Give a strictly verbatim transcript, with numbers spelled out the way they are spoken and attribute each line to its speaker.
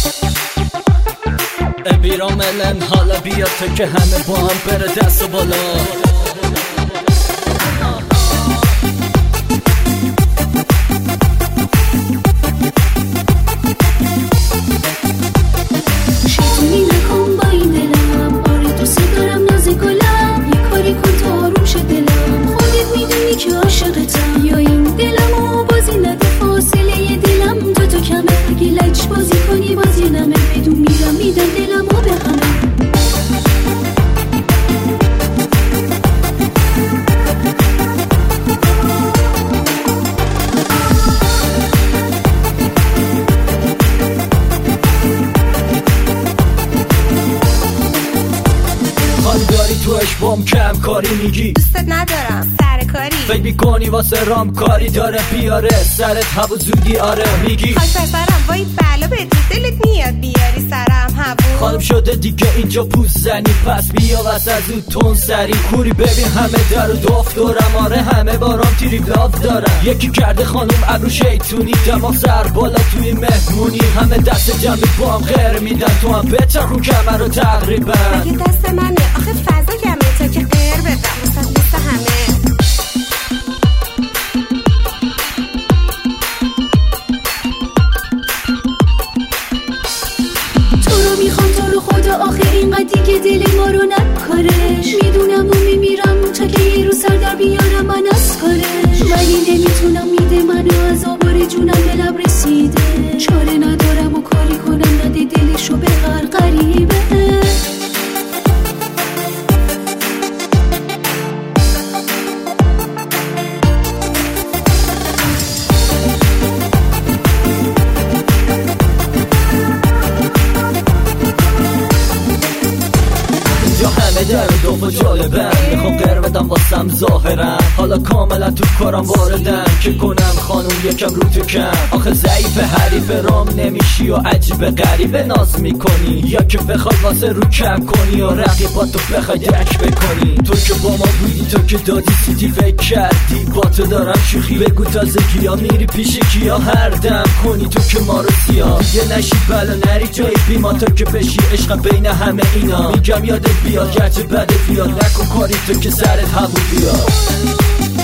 Speaker 1: بیراملن حالا بیا تا که همه با هم بره دست و بالا.
Speaker 2: شیطونی نکن با این دلم، آره دوست دارم ناز گلم، یه کاری کن تا آروم شه دلم، خودت میدونی که عاشقتم، یا این دلمو بازی نده فاصله دلم، تو تو کمه اگه لج بازی کنی بازی نمه، بدون میرم میدم دلمو به همه.
Speaker 1: توش بام کم کاری میگی
Speaker 3: دوستت ندارم سرکاری،
Speaker 1: فکر میکنی واسه رام کاری داره بیاره سرت هوا زودی آره میگی
Speaker 3: خاک پسرم وای بلا به دلت میاد بیاری سرم هوا.
Speaker 1: خانم شده دیگه اینجا پوست زنی پس بیا واسه زود تون سری کوری ببین همه در و داف دارم آره همه بارام تیری لاف دارم یکی کرده خانم ابرو شیطونی دماغ سر بالا توی مهمونی همه دست جمعی با هم غیر میدن تو هم بچرخون کمر رو تقریبا
Speaker 3: اگه دست منه آخه فضا کمه تا که غیر بدم مثلا مثل همه.
Speaker 2: میخوام تو رو خدا آخه اینقدر دیگه دل ما رو نکارش، میدونم و میمیرم تا که یه رو سر در بیارم من از کارش، ولی نمیتونم میده منو از آبار جونم به لب رسیده، چاره ندارم و کاری کنم نده دلشو به غرغریبه.
Speaker 1: همه در دو و جالبم میخوام غیر بدم واسم ظاهرم حالا کاملا تو کارم واردم که کنم خانوم یکم رو تو کم آخه ضعیف حریف رام نمیشی و عجیب غریبه ناز میکنی یا که بخوای واسه رو کم کنی و رقیبات تو بخوای درک بکنی تو که با ما بودی تو که دادی سیدی فکر کردی با تو دارم شوخی بگو تازه کیا میری پیش کیا هر دم کنی تو که ما رو سیاه دیگه نشی بلا نری جای بیما تا که بشی عشق بین همه اینا میگم یادت بیاد گرچه بدت بیاد نکن کاری تو که سرت هبو بیاد.